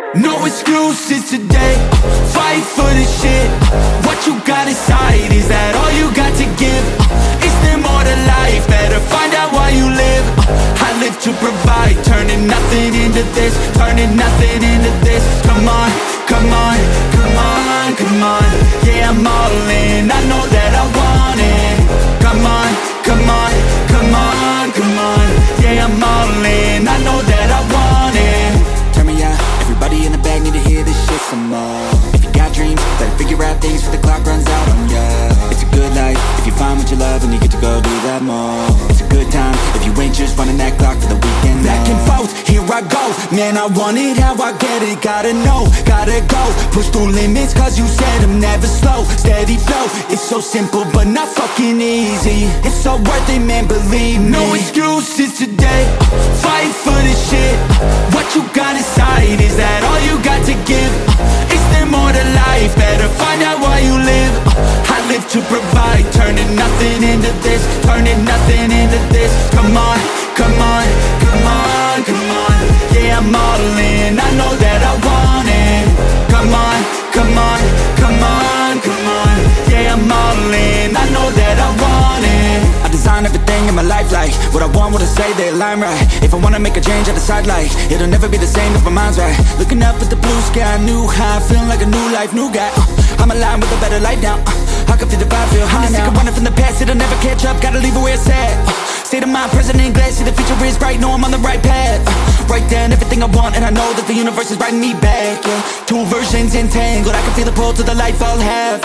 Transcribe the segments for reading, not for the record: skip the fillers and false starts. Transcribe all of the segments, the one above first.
No excuses today, fight for this shit. What you got inside, is that all you got to give? Is there more to life? Better find out why you live. I live to provide, turning nothing into this, turning nothing into this. Come on, come on, come on, come on. Yeah, I'm all in, I know that I want it. Come on, come on, come on, come on. Yeah, I'm all in, I know that I want it. Turn me out, everybody in the bag need to hear this shit some more. If you got dreams, better figure out things before the clock runs out on ya. It's a good life, if you find what you love and you get to go do that more. It's a good time, if you ain't just running that clock for the weekend. Back and forth, here I go, man I want it how I get it. Gotta know, gotta go, push through limits cause you said I'm never slow. Steady flow, it's so simple but not fucking easy. It's so worth it man, believe me. No excuses today, fight for this shit. What you got inside, is that all you got to give? Is there more to life? Better find out why you live. I live to provide, turning nothing into this, turning nothing into this. Come on, come on, come on, come on. Yeah, I'm all in, I know that I want it. Come on, come on, come on, come on. Yeah, I'm all in, I know that I want it. I design everything in my life like what I want, what I say, they align right. If I wanna make a change, I decide like it'll never be the same if my mind's right. Looking up at the blue sky, new high, feeling like a new life, new guy. I'm aligned with a better life now. I can feel the vibe, feel high now. Sick of running from the past, it'll never catch up. Gotta leave it where it's at. State of mind, present and glad. See the future is bright, know I'm on the right path. Write down everything I want, and I know that the universe is writing me back. Yeah. Two versions entangled, I can feel the pull to the life I'll have.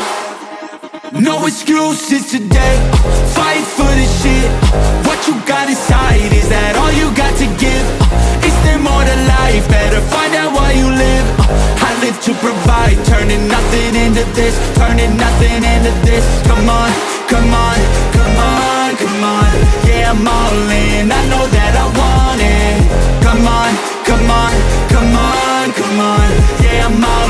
No excuses today, fight for this shit. What you got inside, is that all you got to give? Is there more to life? Better find out why you live. I live to provide, turning nothing into this, turning nothing into this. Come on, come on, come on, come on. Yeah, I'm all in, I know that I want it. Come on, come on, come on, come on. Yeah, I'm all